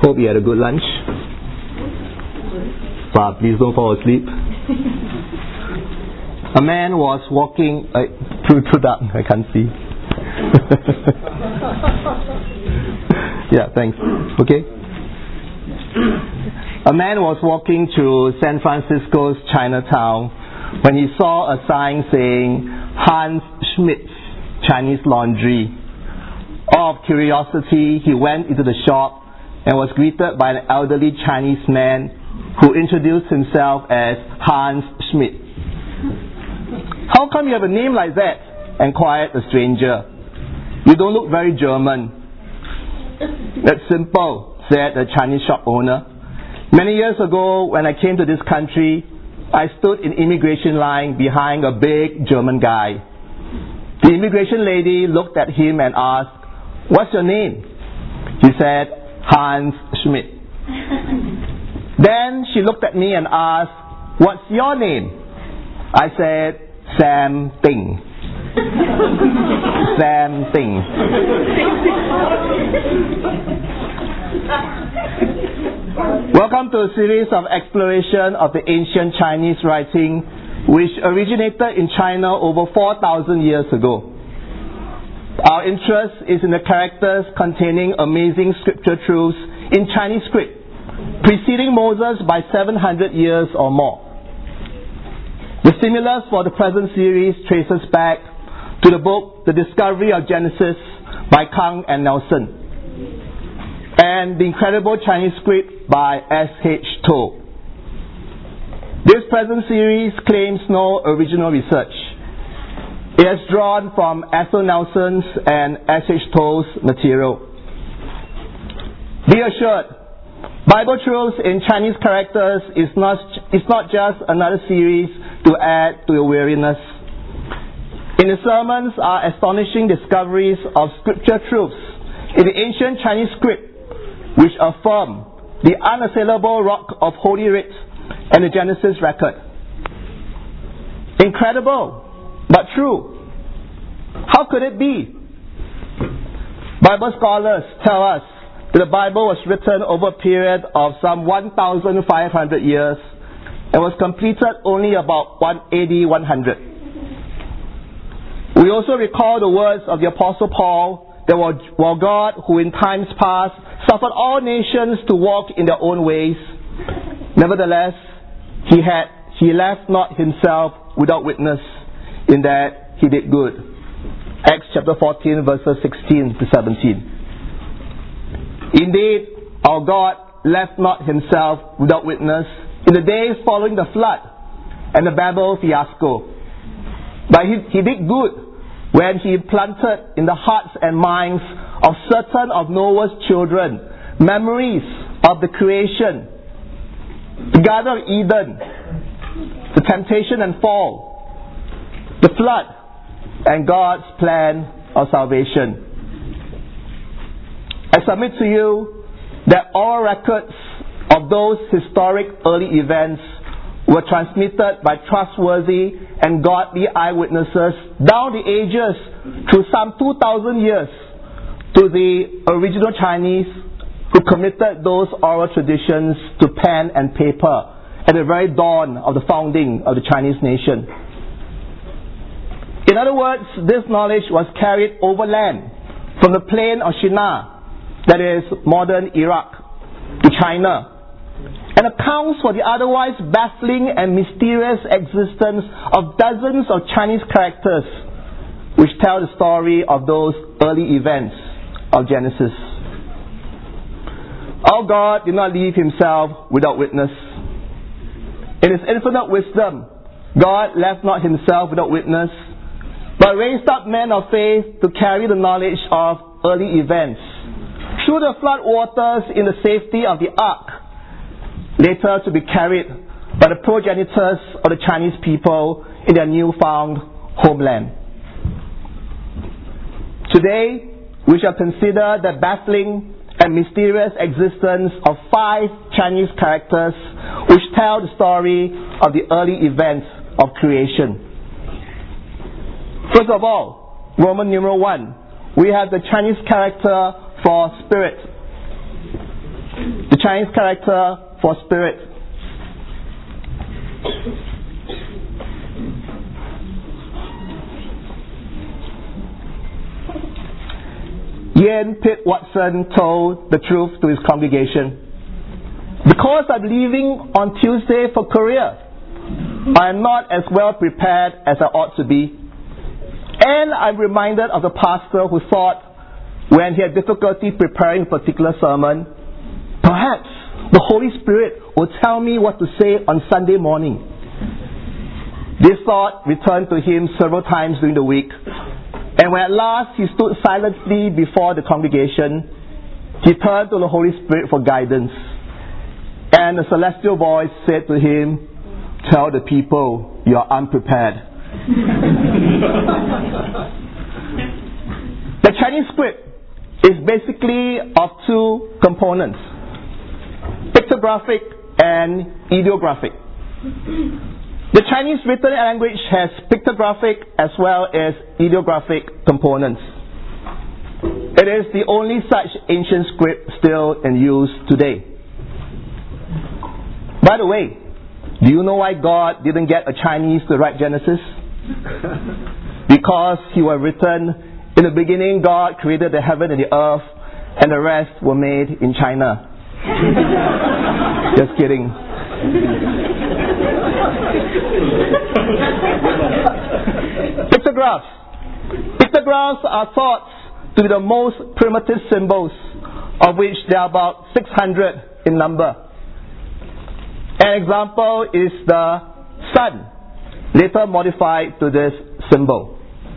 Hope you had a good lunch. But please don't fall asleep. A man was walking through dark. I can't see. Yeah, thanks. Okay. A man was walking through San Francisco's Chinatown when he saw a sign saying Hans Schmidt's Chinese Laundry. Out of curiosity, he went into the shop and was greeted by an elderly Chinese man who introduced himself as Hans Schmidt. "How come you have a name like that?" inquired the stranger. "You don't look very German." "That's simple," said the Chinese shop owner. "Many years ago, when I came to this country, I stood in immigration line behind a big German guy. The immigration lady looked at him and asked, 'What's your name?' He said, 'Hans Schmidt.' Then she looked at me and asked, 'What's your name?' I said, 'Sam Ting.' Sam Ting. Welcome to a series of exploration of the ancient Chinese writing which originated in China over 4,000 years ago. Our interest is in the characters containing amazing scripture truths in Chinese script, preceding Moses by 700 years or more. The stimulus for the present series traces back to the book The Discovery of Genesis by Kang and Nelson, and The Incredible Chinese Script by S.H. To. This present series claims no original research. It has drawn from Ethel Nelson's and S.H. To's material. Be assured, Bible Truths in Chinese Characters is not just another series to add to your weariness. In the sermons are astonishing discoveries of scripture truths in the ancient Chinese script which affirm the unassailable rock of Holy Writ and the Genesis record. Incredible, but true. How could it be? Bible scholars tell us that the Bible was written over a period of some 1,500 years and was completed only about AD 100. We also recall the words of the Apostle Paul that while God, who in times past suffered all nations to walk in their own ways, nevertheless, he left not himself without witness in that he did good. Acts chapter 14 verses 16 to 17. Indeed, our God left not himself without witness in the days following the flood and the Babel fiasco. But he did good when he planted in the hearts and minds of certain of Noah's children memories of the creation, the Garden of Eden, the temptation and fall, the flood, and God's plan of salvation. I submit to you that all records of those historic early events were transmitted by trustworthy and godly eyewitnesses down the ages through some 2,000 years to the original Chinese who committed those oral traditions to pen and paper at the very dawn of the founding of the Chinese nation. In other words, this knowledge was carried overland from the plain of Shinar, that is modern Iraq, to China, and accounts for the otherwise baffling and mysterious existence of dozens of Chinese characters which tell the story of those early events of Genesis. Our God did not leave himself without witness. In his infinite wisdom, God left not himself without witness, but raised up men of faith to carry the knowledge of early events through the flood waters in the safety of the ark, later to be carried by the progenitors of the Chinese people in their newfound homeland. Today, we shall consider the baffling and mysterious existence of 5 Chinese characters which tell the story of the early events of creation. First of all, Roman numeral 1, we have the Chinese character for spirit. the Chinese character for spirit. Ian Pitt Watson told the truth to his congregation. Because I'm leaving on Tuesday for Korea, I am not as well prepared as I ought to be. And I'm reminded of the pastor who thought, when he had difficulty preparing a particular sermon, perhaps the Holy Spirit will tell me what to say on Sunday morning. This thought returned to him several times during the week, and when at last he stood silently before the congregation, he turned to the Holy Spirit for guidance. And the celestial voice said to him, "Tell the people you are unprepared." The Chinese script is basically of two components: pictographic and ideographic. The Chinese written language has pictographic as well as ideographic components. It is the only such ancient script still in use today. By the way, do you know why God didn't get a Chinese to write Genesis? Because he was written, in the beginning God created the heaven and the earth, and the rest were made in China. Just kidding. Pictographs. Pictographs are thought to be the most primitive symbols, of which there are about 600 in number. An example is the sun, later modified to this symbol.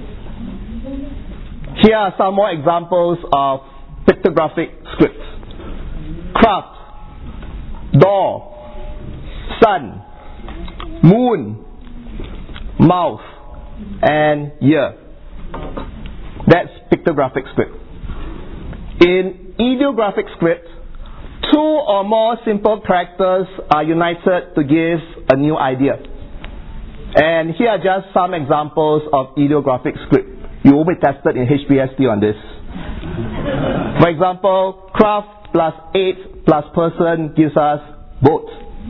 Here are some more examples of pictographic scripts: craft, door, sun, moon, mouth, and ear. That's pictographic script. In ideographic script, two or more simple characters are united to give a new idea. And here are just some examples of ideographic script. You will be tested in HBST on this. For example, craft plus 8 plus person gives us boat.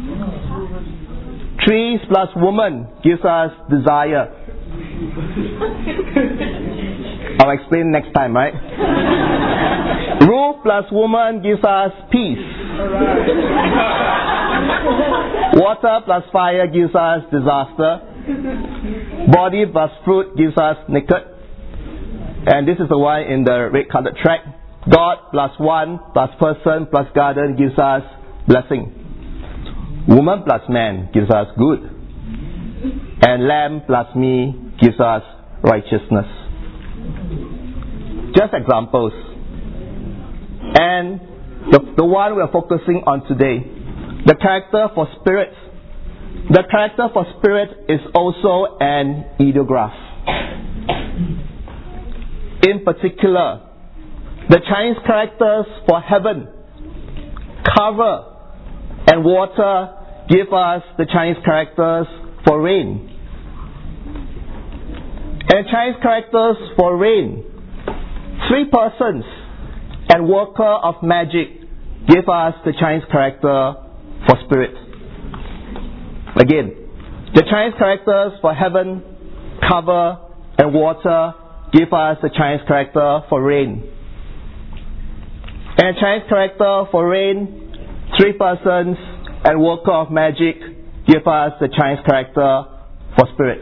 Trees plus woman gives us desire. I'll explain next time, right? Roof plus woman gives us peace. Water plus fire gives us disaster. Body plus fruit gives us naked. And this is the one in the red colored track. God plus one plus person plus garden gives us blessing. Woman plus man gives us good. And lamb plus me gives us righteousness. Just examples. And the one we are focusing on today, the character for spirit. The character for spirit is also an ideograph. In particular, the Chinese characters for heaven, cover, and water give us the Chinese characters for rain. And the Chinese characters for rain, three persons and worker of magic give us the Chinese character for spirit. Again, the Chinese characters for heaven, cover, and water give us the Chinese character for rain. And the Chinese character for rain, three persons and worker of magic give us the Chinese character for spirit.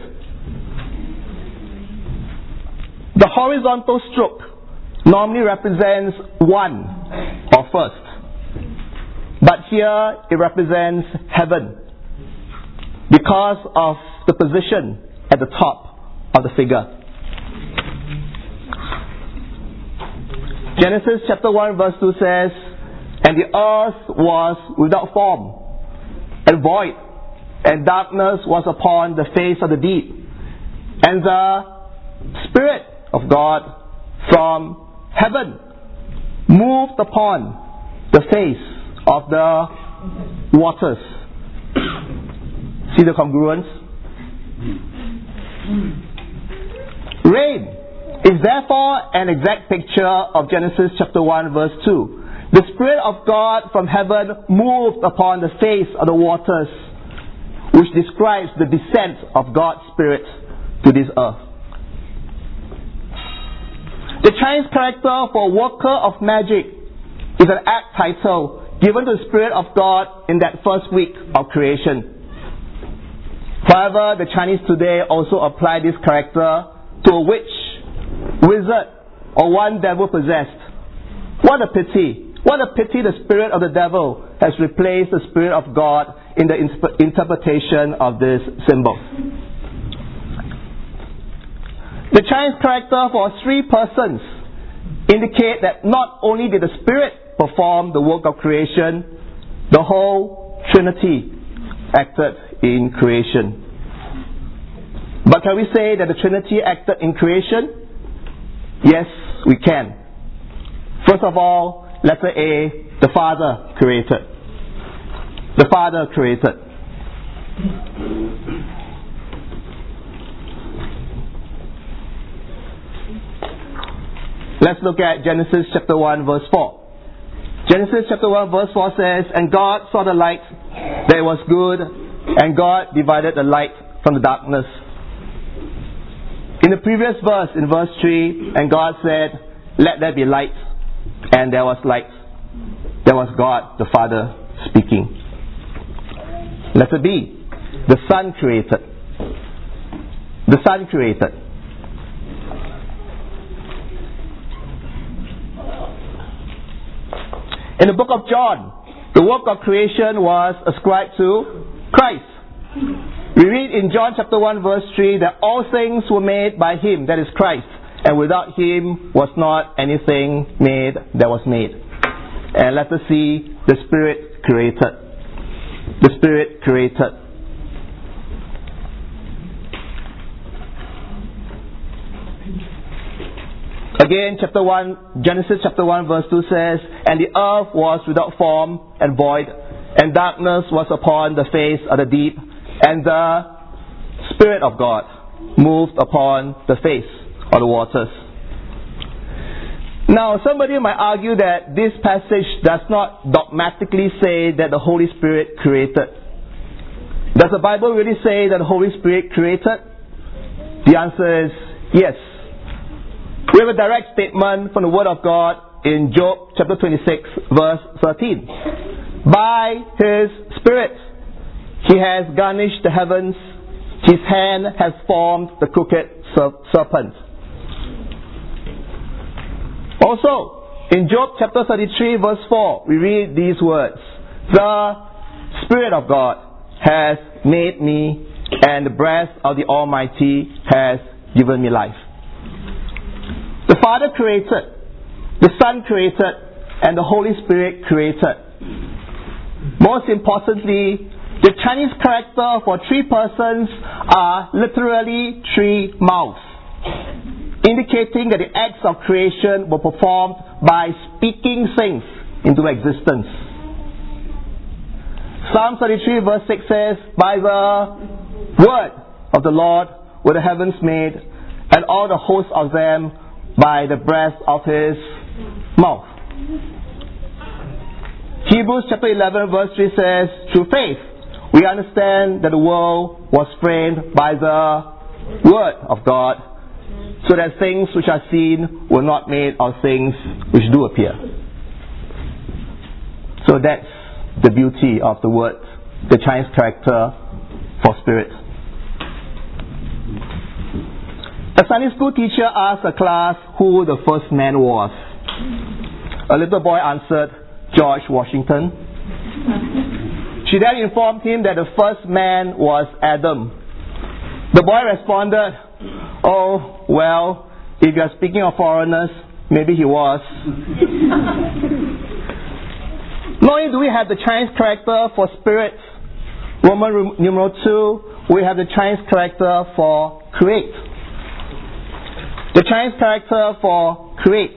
The horizontal stroke normally represents one or first, but here it represents heaven because of the position at the top of the figure. Genesis chapter 1 verse 2 says, "And the earth was without form and void, and darkness was upon the face of the deep, and the Spirit of God from heaven moved upon the face of the waters." See the congruence? Rain is therefore an exact picture of Genesis chapter 1 verse 2. the Spirit of God from heaven moved upon the face of the waters, which describes the descent of God's Spirit to this earth. The Chinese character for worker of magic is an apt title given to the Spirit of God in that first week of creation. However, the Chinese today also apply this character to a witch, wizard, or one devil possessed. What a pity! What a pity the spirit of the devil has replaced the Spirit of God in the interpretation of this symbol. The Chinese character for three persons indicate that not only did the Spirit perform the work of creation, the whole Trinity acted in creation. But can we say that the Trinity acted in creation? Yes, we can. First of all, letter A, the Father created. The Father created. Let's look at Genesis chapter 1 verse 4. Genesis chapter 1 verse 4 says, "And God saw the light, that it was good, and God divided the light from the darkness." In the previous verse, in verse 3, and God said, "Let there be light," and there was light. There was God, the Father, speaking. Letter B, the Son created. The Son created. In the book of John, the work of creation was ascribed to Christ. We read in John chapter 1 verse 3 that all things were made by Him, that is Christ, and without Him was not anything made that was made. And let us see, the Spirit created. The Spirit created. Again, Genesis chapter 1 verse 2 says, "And the earth was without form and void, and darkness was upon the face of the deep, and the Spirit of God moved upon the face of the waters." Now, somebody might argue that this passage does not dogmatically say that the Holy Spirit created. Does the Bible really say that the Holy Spirit created? The answer is yes. We have a direct statement from the Word of God in Job chapter 26 verse 13. "By His Spirit He has garnished the heavens, His hand has formed the crooked serpent." Also, in Job chapter 33 verse 4, we read these words, "The Spirit of God has made me, and the breath of the Almighty has given me life." The Father created, the Son created, and the Holy Spirit created. Most importantly, the Chinese character for three persons are literally three mouths, indicating that the acts of creation were performed by speaking things into existence. Psalm 33 verse 6 says, "By the word of the Lord were the heavens made, and all the hosts of them by the breath of His mouth." Hebrews chapter 11 verse 3 says, "Through faith we understand that the world was framed by the word of God, so that things which are seen were not made of things which do appear." So that's the beauty of the word, the Chinese character for spirit. A Sunday school teacher asked a class who the first man was. A little boy answered, "George Washington." She then informed him that the first man was Adam. The boy responded, "Oh, well, if you are speaking of foreigners, maybe he was." Not only do we have the Chinese character for spirit, Roman numeral 2, we have the Chinese character for create. The Chinese character for create.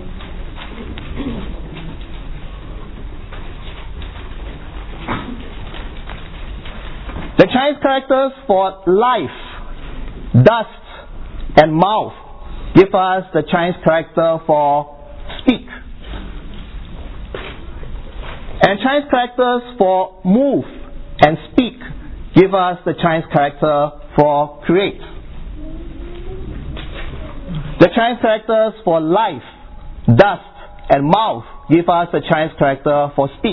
The Chinese characters for life, dust, and mouth give us the Chinese character for speak. And Chinese characters for move and speak give us the Chinese character for create. The Chinese characters for life, dust, and mouth give us the Chinese character for speak.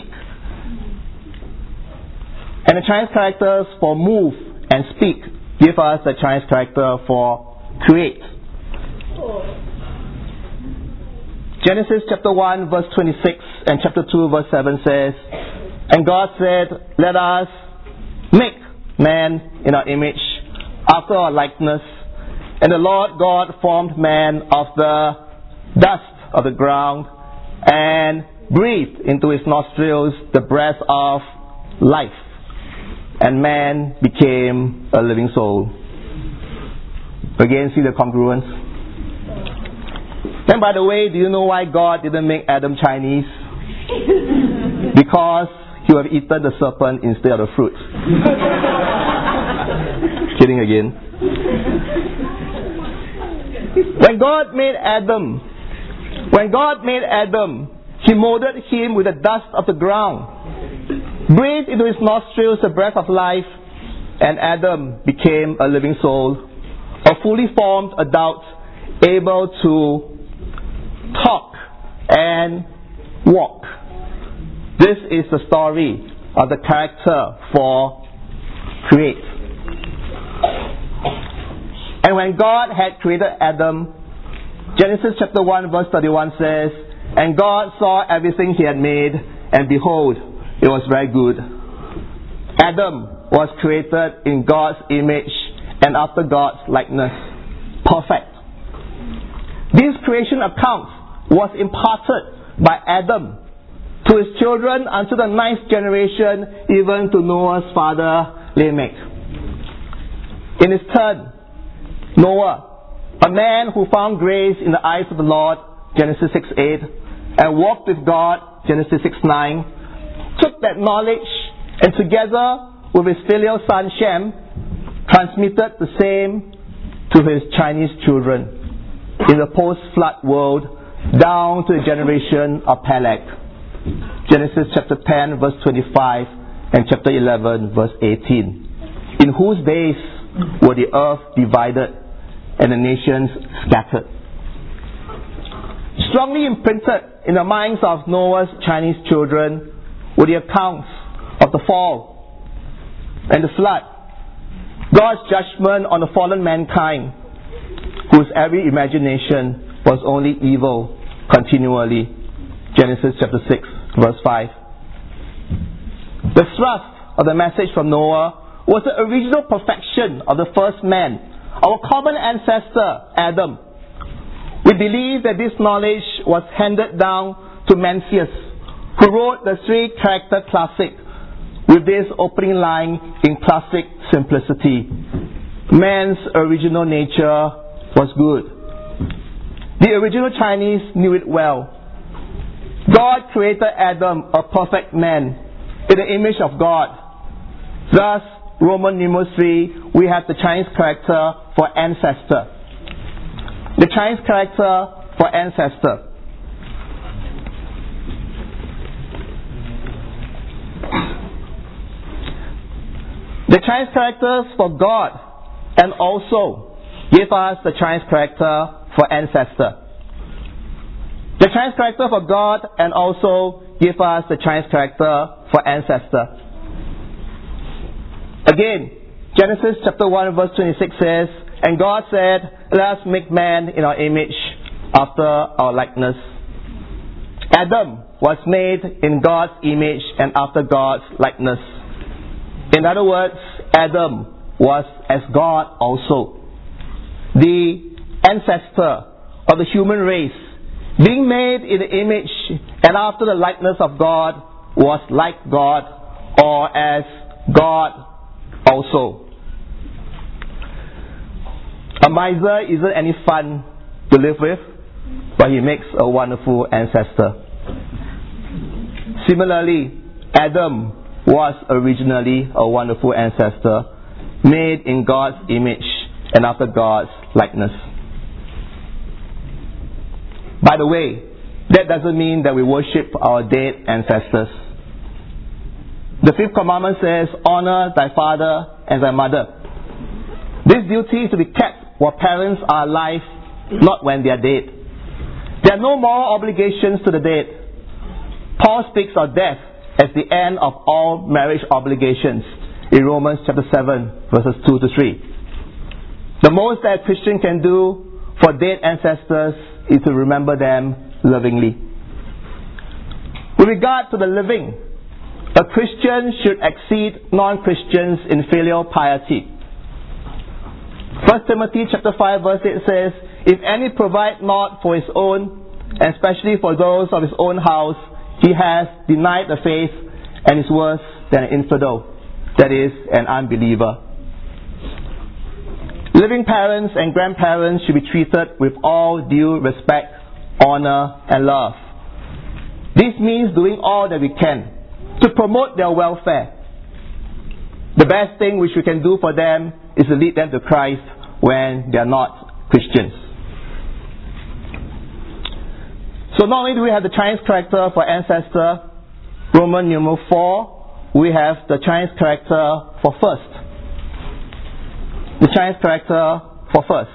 And the Chinese characters for move and speak give us the Chinese character for create. Genesis chapter 1 verse 26 and chapter 2 verse 7 says, And God said, Let us make man in our image, after our likeness. And the Lord God formed man of the dust of the ground, and breathed into his nostrils the breath of life. And man became a living soul. Again, see the congruence. And by the way, do you know why God didn't make Adam Chinese? Because he would have eaten the serpent instead of the fruit. Kidding again. When God made Adam, he molded him with the dust of the ground, breathed into his nostrils the breath of life, and Adam became a living soul, a fully formed adult, able to talk and walk. This is the story of the character for create. And when God had created Adam, Genesis chapter 1 verse 31 says, And God saw everything he had made, and behold, it was very good. Adam was created in God's image and after God's likeness. Perfect. This creation account was imparted by Adam to his children unto the 9th generation, even to Noah's father Lamech. In his turn, Noah, a man who found grace in the eyes of the Lord, Genesis 6:8, and walked with God, Genesis 6:9, took that knowledge and together with his filial son Shem, transmitted the same to his Chinese children in the post-flood world down to the generation of Peleg. Genesis chapter 10 verse 25 and chapter 11 verse 18. In whose days were the earth divided and the nations scattered. Strongly imprinted in the minds of Noah's Chinese children were the accounts of the fall and the flood, God's judgment on the fallen mankind, whose every imagination was only evil continually. Genesis chapter 6 verse 5. The thrust of the message from Noah was the original perfection of the first man, our common ancestor Adam. We believe that this knowledge was handed down to Mencius, who wrote the 3-character classic with this opening line in classic simplicity. Man's original nature was good. The original Chinese knew it well. God created Adam, a perfect man, in the image of God. Thus, Roman numeral 3, we have the Chinese character for ancestor. The Chinese character for ancestor. The Chinese characters for God and also give us the Chinese character for ancestor. The Chinese character for God and also give us the Chinese character for ancestor. Again, Genesis chapter 1 verse 26 says, And God said, Let us make man in our image, after our likeness. Adam was made in God's image and after God's likeness. In other words, Adam was as God also. The ancestor of the human race, being made in the image and after the likeness of God, was like God or as God also. A miser isn't any fun to live with, but he makes a wonderful ancestor. Similarly, Adam was originally a wonderful ancestor, made in God's image and after God's likeness. By the way, that doesn't mean that we worship our dead ancestors. The fifth commandment says, honor thy father and thy mother. This duty is to be kept while parents are alive, not when they are dead. There are no moral obligations to the dead. Paul speaks of death as the end of all marriage obligations in Romans chapter 7, verses 2 to 3. The most that a Christian can do for dead ancestors is to remember them lovingly. With regard to the living, a Christian should exceed non-Christians in filial piety. 1 Timothy chapter 5 verse 8 says, if any provide not for his own, and especially for those of his own house, he has denied the faith and is worse than an infidel, that is, an unbeliever. Living parents and grandparents should be treated with all due respect, honor, and love. This means doing all that we can to promote their welfare. The best thing which we can do for them is to lead them to Christ when they are not Christians. So not only do we have the Chinese character for ancestor, Roman numeral 4, we have the Chinese character for first. The Chinese character for first.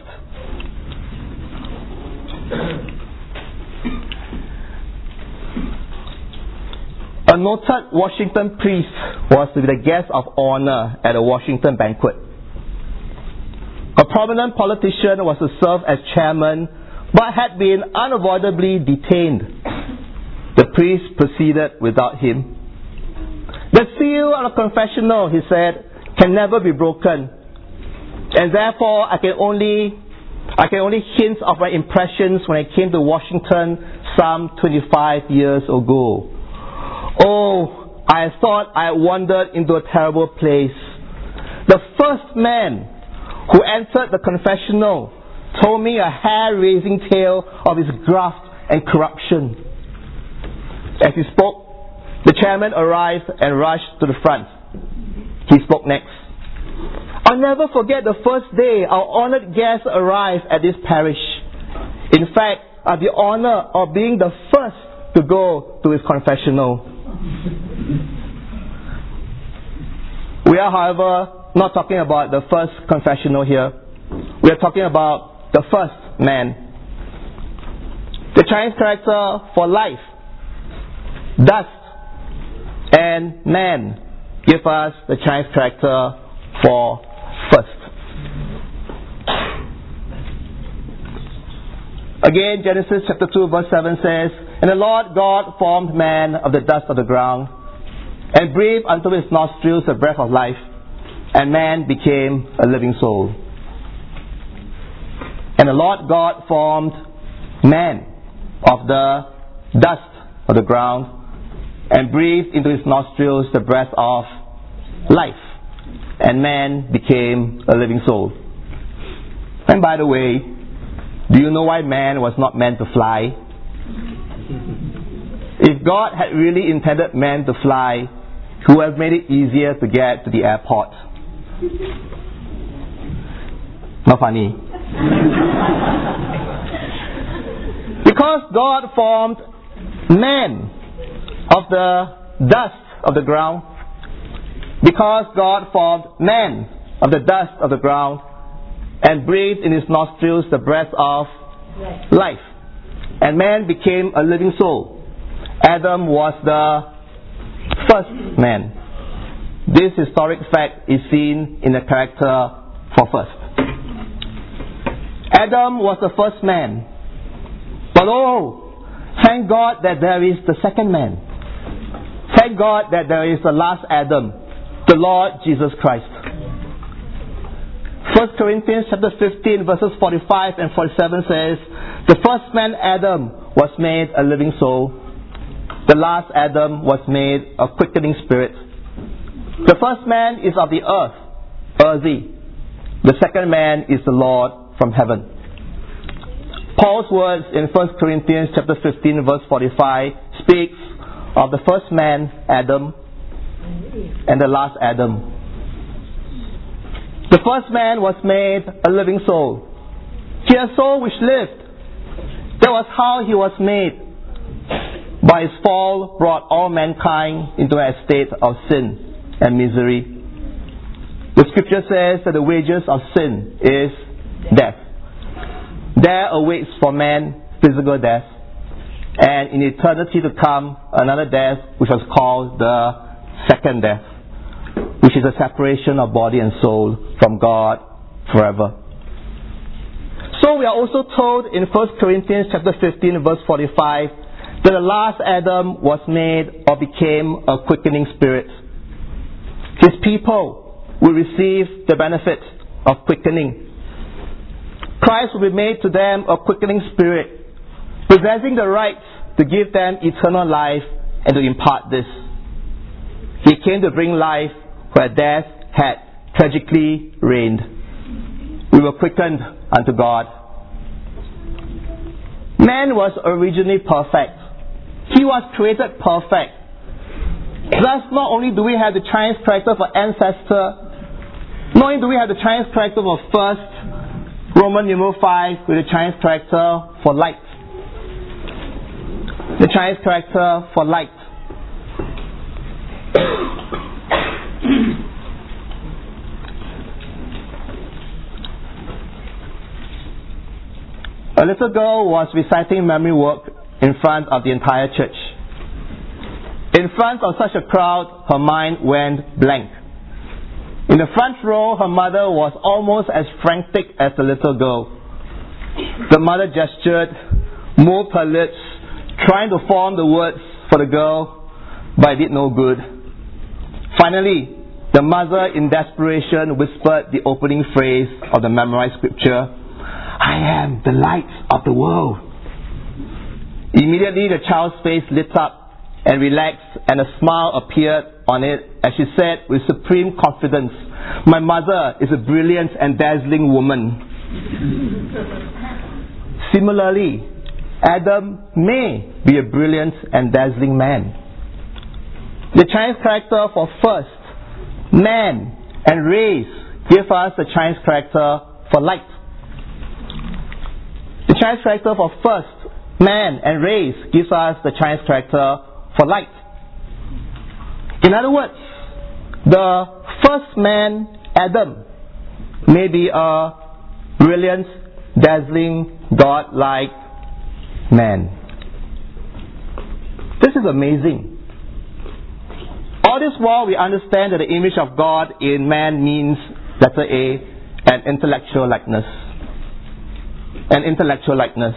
A noted Washington priest was to be the guest of honor at a Washington banquet. A prominent politician was to serve as chairman, but had been unavoidably detained. The priest proceeded without him. The seal of the confessional, he said, can never be broken, and therefore I can only hint of my impressions when I came to Washington some 25 years ago. Oh, I thought I wandered into a terrible place. The first man who entered the confessional told me a hair-raising tale of his graft and corruption. As he spoke, the chairman arrived and rushed to the front. He spoke next. I'll never forget the first day our honored guest arrived at this parish. In fact, I had the honor of being the first to go to his confessional. We are, however, not talking about the first confessional here. We are talking about the first man. The Chinese character for life, dust, and man give us the Chinese character for first. Again, Genesis chapter 2 verse 7 says, and the Lord God formed man of the dust of the ground, and breathed unto his nostrils the breath of life, and man became a living soul. And the Lord God formed man of the dust of the ground, and breathed into his nostrils the breath of life, and man became a living soul. And by the way, do you know why man was not meant to fly? If God had really intended man to fly, He would have made it easier to get to the airport. Not funny. Because God formed man of the dust of the ground, because God formed man of the dust of the ground, and breathed in his nostrils the breath of life, and man became a living soul. Adam was the first man. This historic fact is seen in the character for first. Adam was the first man. But oh, thank God that there is the second man. Thank God that there is the last Adam, the Lord Jesus Christ. 1 Corinthians chapter 15 verses 45 and 47 says, the first man Adam was made a living soul. The last Adam was made a quickening spirit. The first man is of the earth, earthy. The second man is the Lord from heaven. Paul's words in 1 Corinthians chapter 15 verse 45 speaks of the first man, Adam, and the last Adam. The first man was made a living soul. He had a soul which lived. That was how he was made. by his fall brought all mankind into a state of sin and misery. The scripture says that the wages of sin is death. There awaits for man physical death, and in eternity to come, another death which was called the second death, which is a separation of body and soul from God forever. So we are also told in 1 Corinthians chapter 15 verse 45 that the last Adam was made or became a quickening spirit. His people will receive the benefit of quickening. Christ will be made to them a quickening spirit, possessing the right to give them eternal life and to impart this. He came to bring life where death had tragically reigned. We were quickened unto God. Man was originally perfect. He was created perfect. Thus, not only do we have the Chinese character for ancestor, not only do we have the Chinese character for first, Roman numeral 5 with the Chinese character for light. The Chinese character for light. A little girl was reciting memory work in front of the entire church. In front of such a crowd, her mind went blank. In the front row, her mother was almost as frantic as the little girl. The mother gestured, moved her lips, trying to form the words for the girl, but it did no good. Finally, the mother in desperation whispered the opening phrase of the memorized scripture, "I am the light of the world." Immediately the child's face lit up and relaxed, and a smile appeared on it as she said with supreme confidence, "My mother is a brilliant and dazzling woman." Similarly, Adam may be a brilliant and dazzling man. The Chinese character for first, man, and race give us the Chinese character for light. The Chinese character for first, man, and race gives us the Chinese character for light. In other words, the first man, Adam, may be a brilliant, dazzling, God-like man. This is amazing. All this while we understand that the image of God in man means, letter A, an intellectual likeness. An intellectual likeness.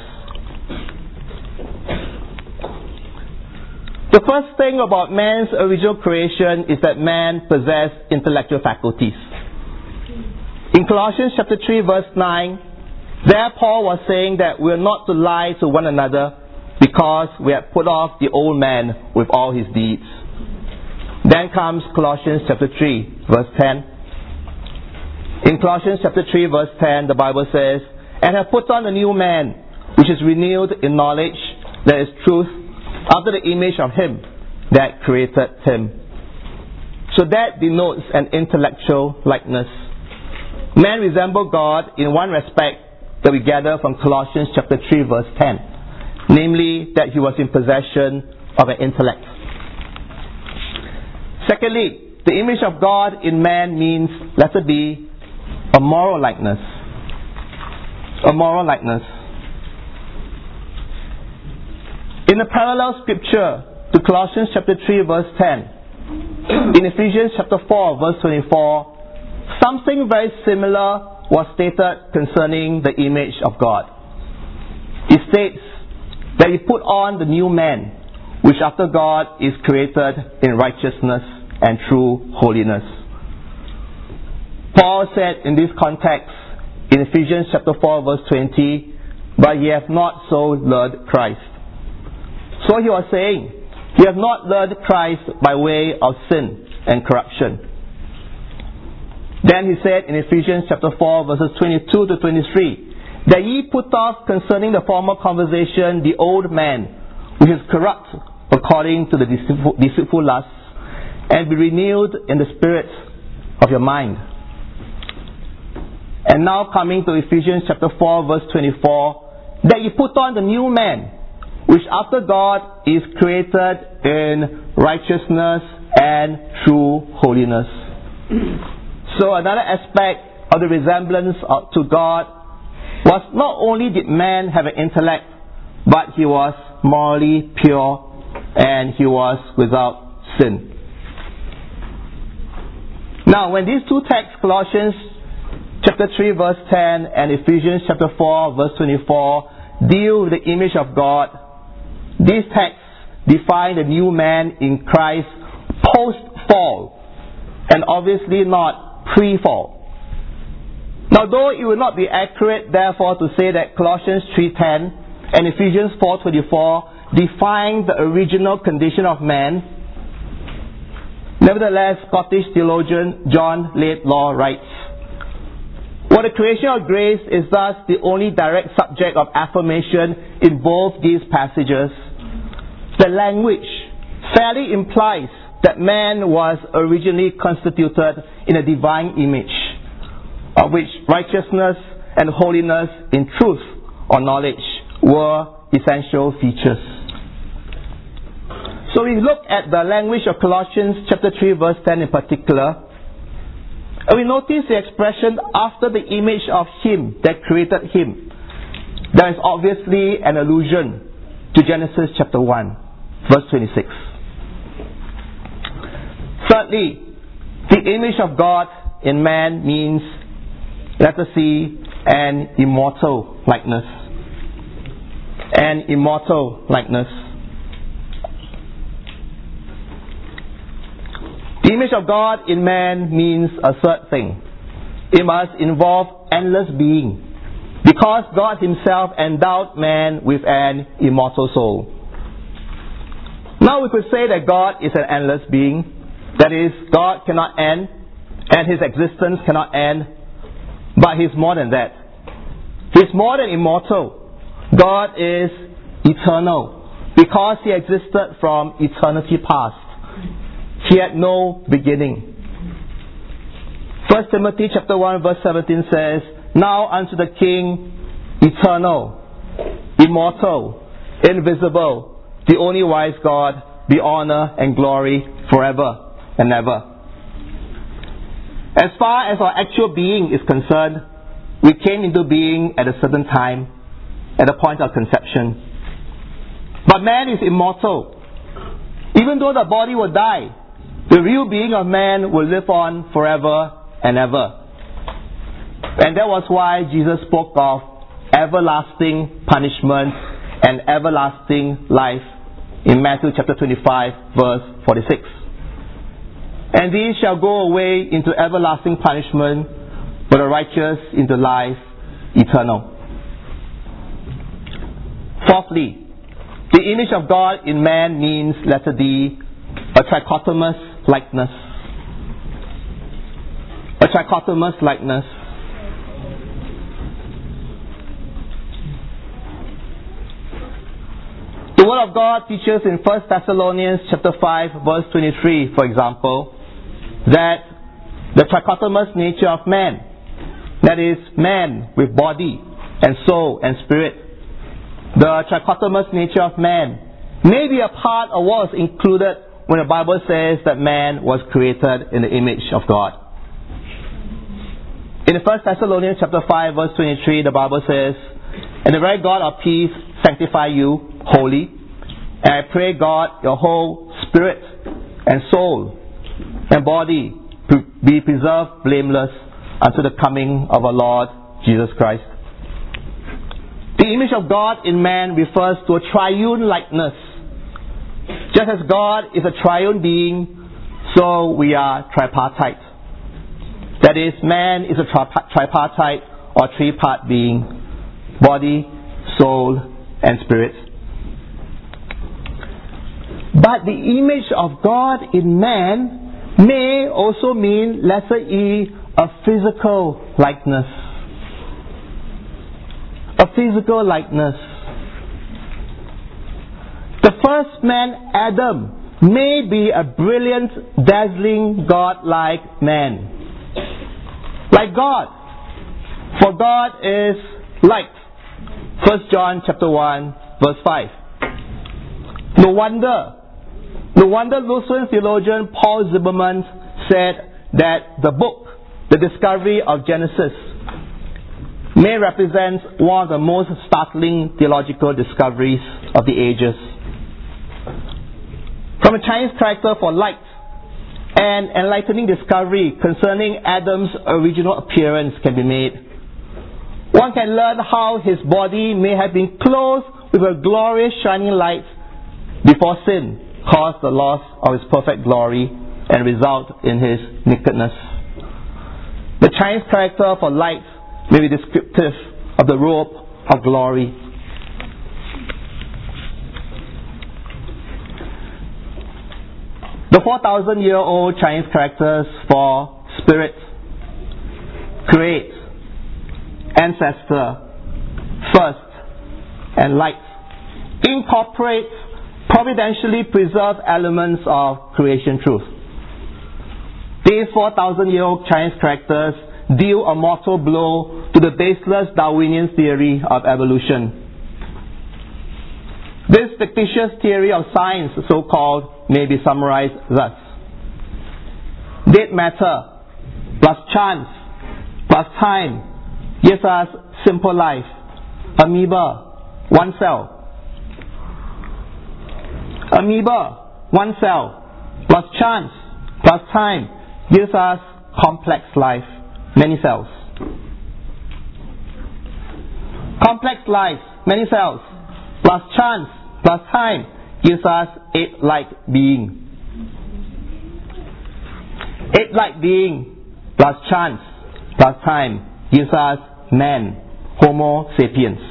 The first thing about man's original creation is that man possessed intellectual faculties. In Colossians chapter 3 verse 9, there Paul was saying that we are not to lie to one another because we have put off the old man with all his deeds. Then comes Colossians chapter 3 verse 10. In Colossians chapter 3 verse 10, the Bible says, "And have put on the new man, which is renewed in knowledge, that is truth, after the image of him that created him." So that denotes an intellectual likeness. Man resembled God in one respect that we gather from Colossians chapter 3 verse 10, namely that he was in possession of an intellect. Secondly, the image of God in man means, letter B, a moral likeness. A moral likeness. In the parallel scripture to Colossians chapter 3 verse 10, in Ephesians chapter 4 verse 24, something very similar was stated concerning the image of God. It states that he put on the new man, which after God is created in righteousness and true holiness. Paul said in this context, in Ephesians chapter 4 verse 20, "But ye have not so learned Christ." So he was saying, "You have not learned Christ by way of sin and corruption." Then he said in Ephesians chapter 4 verses 22 to 23, "That ye put off concerning the former conversation the old man, which is corrupt according to the deceitful lusts, and be renewed in the spirit of your mind." And now coming to Ephesians chapter 4 verse 24, "That ye put on the new man, which after God is created in righteousness and true holiness. So another aspect of the resemblance to God was not only did man have an intellect, but he was morally pure and he was without sin. Now, when these two texts, Colossians chapter 3 verse 10 and Ephesians chapter 4 verse 24, deal with the image of God, these texts define the new man in Christ post-fall, and obviously not pre-fall. Now, though it would not be accurate, therefore, to say that Colossians 3:10 and Ephesians 4:24 define the original condition of man, nevertheless, Scottish theologian John Laidlaw writes, "While the creation of grace is thus the only direct subject of affirmation in both these passages, the language fairly implies that man was originally constituted in a divine image, of which righteousness and holiness in truth or knowledge were essential features." So we look at the language of Colossians chapter 3 verse 10 in particular, and we notice the expression after the image of him that created him. There is obviously an allusion to Genesis chapter 1 verse 26. Thirdly, the image of God in man means, let us see, an immortal likeness. An immortal likeness. The image of God in man means a third thing. It must involve endless being, because God himself endowed man with an immortal soul. Now we could say that God is an endless being. That is, God cannot end, and his existence cannot end, but he's more than that. He's more than immortal. God is eternal, because he existed from eternity past. He had no beginning. 1 Timothy chapter 1 verse 17 says, "Now unto the King, eternal, immortal, invisible, the only wise God, be honor and glory forever and ever." As far as our actual being is concerned, we came into being at a certain time, at the point of conception. But man is immortal. Even though the body will die, the real being of man will live on forever and ever. And that was why Jesus spoke of everlasting punishment and everlasting life in Matthew chapter 25 verse 46. "And these shall go away into everlasting punishment, but the righteous into life eternal." Fourthly, the image of God in man means, letter D, a trichotomous likeness. A trichotomous likeness. The Word of God teaches in 1 Thessalonians chapter 5 verse 23, for example, that the trichotomous nature of man, that is, man with body and soul and spirit, the trichotomous nature of man may be a part of what was included when the Bible says that man was created in the image of God. In 1 Thessalonians chapter 5 verse 23, the Bible says, "And the very God of peace sanctify you wholly, and I pray God your whole spirit and soul and body be preserved blameless unto the coming of our Lord Jesus Christ." The image of God in man refers to a triune likeness. Just as God is a triune being, so we are tripartite. That is, man is a tripartite or three-part being: body, soul, and spirit. But the image of God in man may also mean, letter E, a physical likeness. A physical likeness. The first man, Adam, may be a brilliant, dazzling, God-like man. Like God. For God is light. 1 John chapter 1 verse 5. No wonder Lutheran theologian Paul Zimmerman said that the book, The Discovery of Genesis, may represent one of the most startling theological discoveries of the ages. From a Chinese character for light, an enlightening discovery concerning Adam's original appearance can be made. One can learn how his body may have been clothed with a glorious shining light before sin caused the loss of his perfect glory and result in his nakedness. The Chinese character for light may be descriptive of the robe of glory. The 4,000-year-old Chinese characters for spirit, create, ancestor, first, and light incorporate providentially preserved elements of creation truth. These 4,000-year-old Chinese characters deal a mortal blow to the baseless Darwinian theory of evolution. This fictitious theory of science, so-called, may be summarized thus. Dead matter plus chance plus time gives us simple life. Amoeba, one cell. Amoeba, one cell, plus chance, plus time, gives us complex life, many cells. Complex life, many cells, plus chance, plus time, gives us ape-like being. Ape-like being, plus chance, plus time, gives us man, Homo sapiens.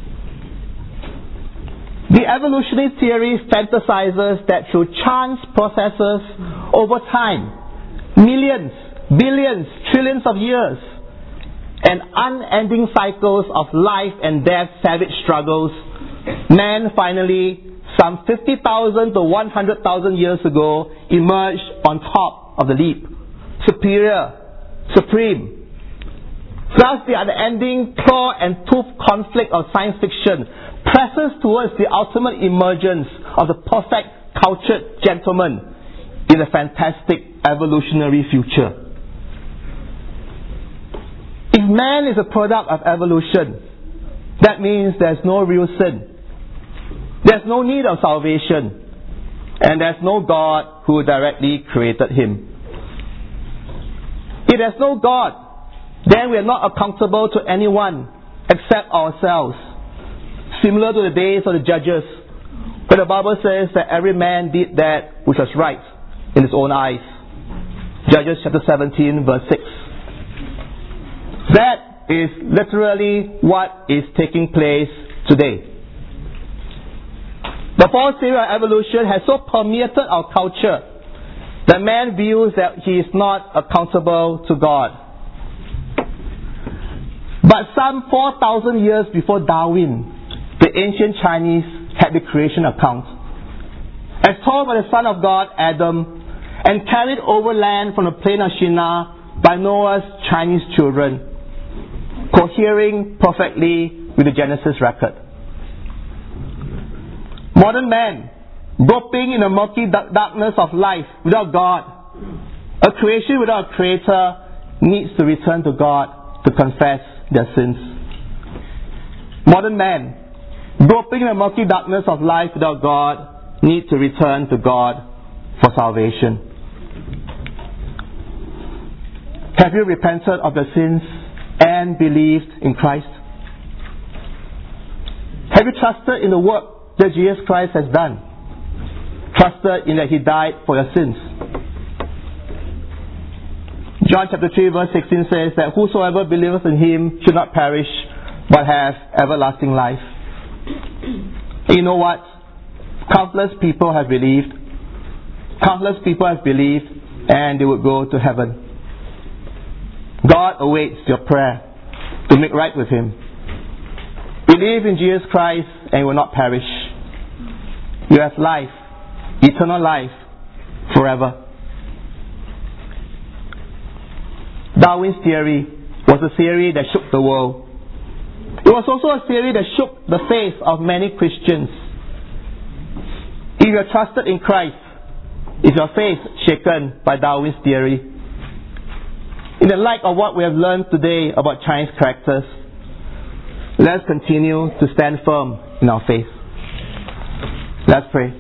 The evolutionary theory fantasizes that through chance processes over time, millions, billions, trillions of years, and unending cycles of life and death savage struggles, man finally, some 50,000 to 100,000 years ago, emerged on top of the leap, superior, supreme. Thus the unending claw and tooth conflict of science fiction presses towards the ultimate emergence of the perfect cultured gentleman in a fantastic evolutionary future. If man is a product of evolution, that means there's no real sin. There's no need of salvation. And there's no God who directly created him. If there's no God, then we are not accountable to anyone except ourselves. Similar to the days of the judges, where the Bible says that every man did that which was right in his own eyes. Judges chapter 17 verse 6. That is literally what is taking place today. The false theory of evolution has so permeated our culture that man views that he is not accountable to God. But some 4,000 years before Darwin, the ancient Chinese had the creation account, as told by the Son of God, Adam, and carried overland from the plain of Shinar by Noah's Chinese children, cohering perfectly with the Genesis record. Modern man, groping in the murky darkness of life without God, a creation without a creator, needs to return to God to confess their sins. Modern man, groping in the murky darkness of life without God, need to return to God for salvation. Have you repented of your sins and believed in Christ? Have you trusted in the work that Jesus Christ has done? Trusted in that He died for your sins? John chapter 3 verse 16 says that whosoever believeth in Him should not perish but have everlasting life. And you know what? Countless people have believed. Countless people have believed and they would go to heaven. God awaits your prayer to make right with Him. Believe in Jesus Christ and you will not perish. You have life, eternal life, forever. Darwin's theory was a theory that shook the world. It was also a theory that shook the faith of many Christians. If you are trusted in Christ, is your faith shaken by Darwin's theory? In the light of what we have learned today about Chinese characters, let's continue to stand firm in our faith. Let's pray.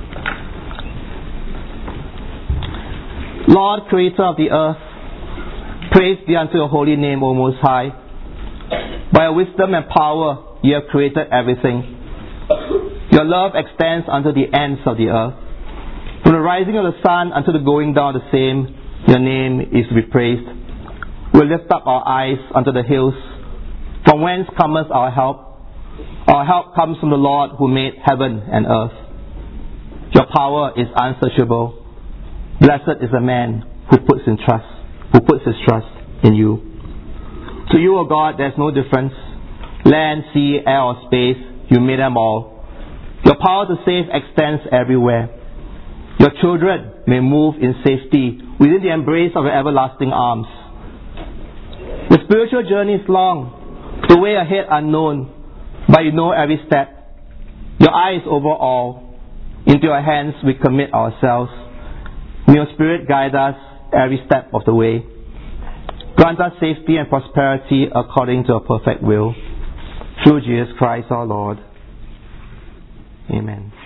Lord, Creator of the earth, praise be unto your holy name, O Most High. By your wisdom and power, you have created everything. Your love extends unto the ends of the earth. From the rising of the sun unto the going down of the same, your name is to be praised. We lift up our eyes unto the hills. From whence cometh our help? Our help comes from the Lord who made heaven and earth. Your power is unsearchable. Blessed is the man who puts his trust in you. To you, O God, there is no difference. Land, sea, air, or space, you made them all. Your power to save extends everywhere. Your children may move in safety within the embrace of your everlasting arms. The spiritual journey is long, the way ahead unknown, but you know every step. Your eye is over all. Into your hands we commit ourselves. May your Spirit guide us every step of the way. Grant us safety and prosperity according to your perfect will. Through Jesus Christ our Lord. Amen.